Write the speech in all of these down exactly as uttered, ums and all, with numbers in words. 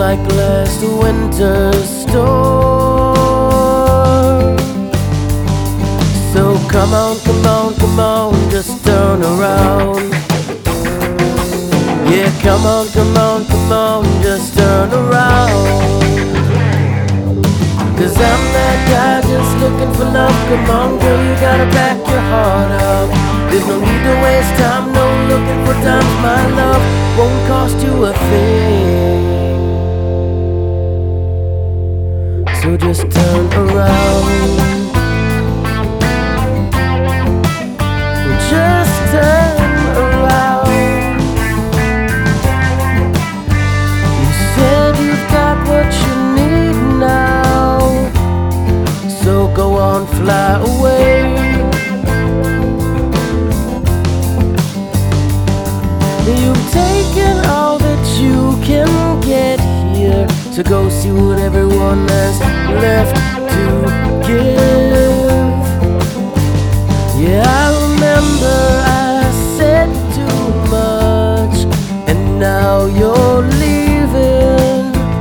like last winter's storm. So come on, come on, come on, just turn around. Yeah, come on, come on, come on, just turn around. Cause I'm that guy just looking for love. Come on girl, you gotta back your heart up. There's no need to waste time, no looking for times. My love won't cost you a thing. So just turn around. Just turn around. You said you've got what you need now, so go on, fly away. You've taken all that you can get here, so go see what everyone has left to give. Yeah, I remember I said too much, and now you're leaving.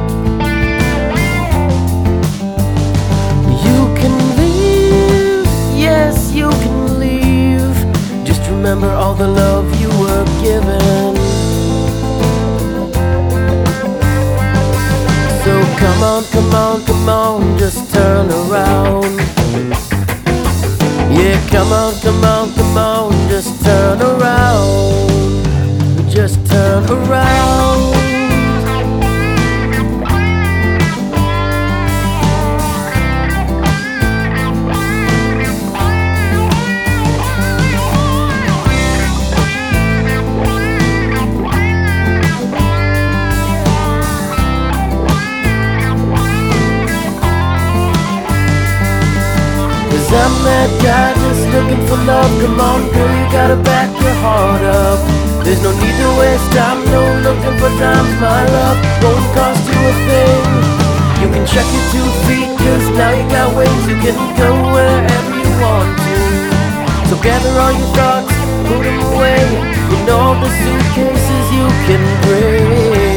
You can leave, yes you can leave. Just remember all the love you were given. So come on, come on, come on, just turn around. Yeah, come on, come on, come on, just turn around. Just turn around. I'm that guy just looking for love. Come on girl, you gotta back your heart up. There's no need to waste time, no looking for times. My love won't cost you a thing. You can check your two feet, cause now you got wings. You can go wherever you want to. So gather all your thoughts, put them away in all the suitcases you can bring.